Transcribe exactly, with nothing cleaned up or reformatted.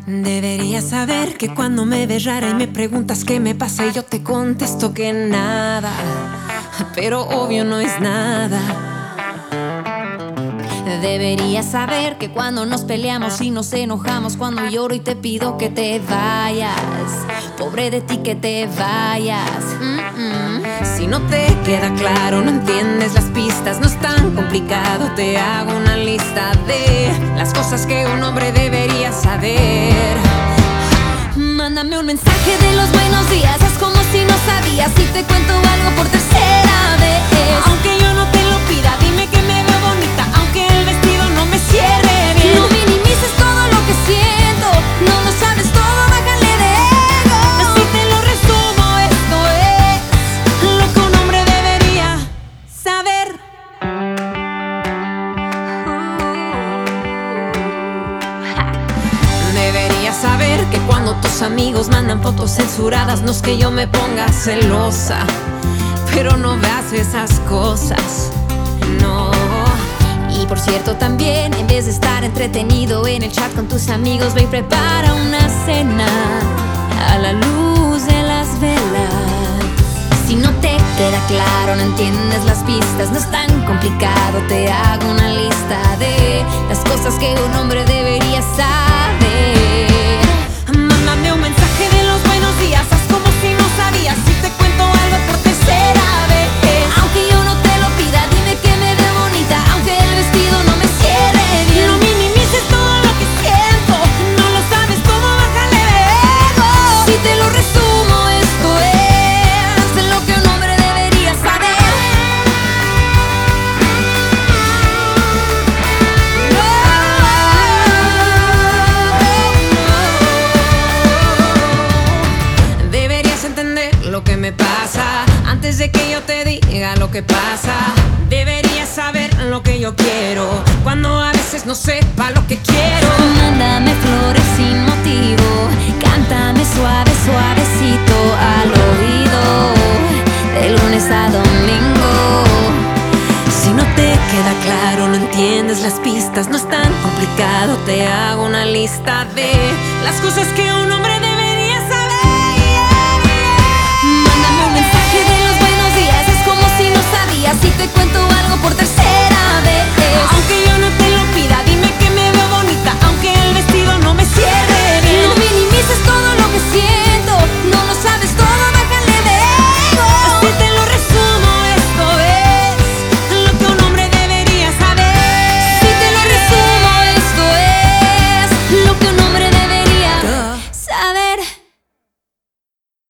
Deberías saber que cuando me ves rara y me preguntas qué me pasa y yo te contesto que nada, pero obvio no es nada. Deberías saber que cuando nos peleamos y nos enojamos, cuando lloro y te pido que te vayas, pobre de ti que te vayas. Mm-mm. Si no te queda claro, no entiendes las pistas, no es tan complicado, te hago una lista de las cosas que un hombre debería saber. Mándame un mensaje de los buenos días, haz como si no sabías y te cuento algo por tercera vez. Aunque yo no te lo pida, dime que me veo bonita, aunque el vestido no me cierre bien. No minimices todo lo que siento, no lo sabes todo, bájale de ego. Así te lo resumo, esto es lo que un hombre debería saber. Deberías saber que cuando tus amigos mandan fotos censuradas, no es que yo me ponga celosa, pero no veas esas cosas, no. Y por cierto también, en vez de estar entretenido en el chat con tus amigos, ve y prepara una cena a la luz de las velas. Si no te queda claro, no entiendes las pistas, no es tan complicado, te hago una lista de las cosas que un hombre debería saber. Mándame un mensaje de los buenos días, haz como si no sabías y te cuento algo por tercera vez. Aunque yo no te lo pida, dime que me veo bonita, aunque el vestido no me cierre bien. No minimices todo lo que siento, no lo sabes cómo, bájale de ego. Si te lo resumo, esto es lo que un hombre debería saber. No. Deberías entender lo que me pasa antes de que yo te diga lo que pasa. Deberías saber lo que yo quiero cuando a veces no sepa lo que quiero. Mándame flores sin motivo, cántame suave, suavecito al oído, de lunes a domingo. Si no te queda claro, no entiendes las pistas, no es tan complicado, te hago una lista de las cosas que un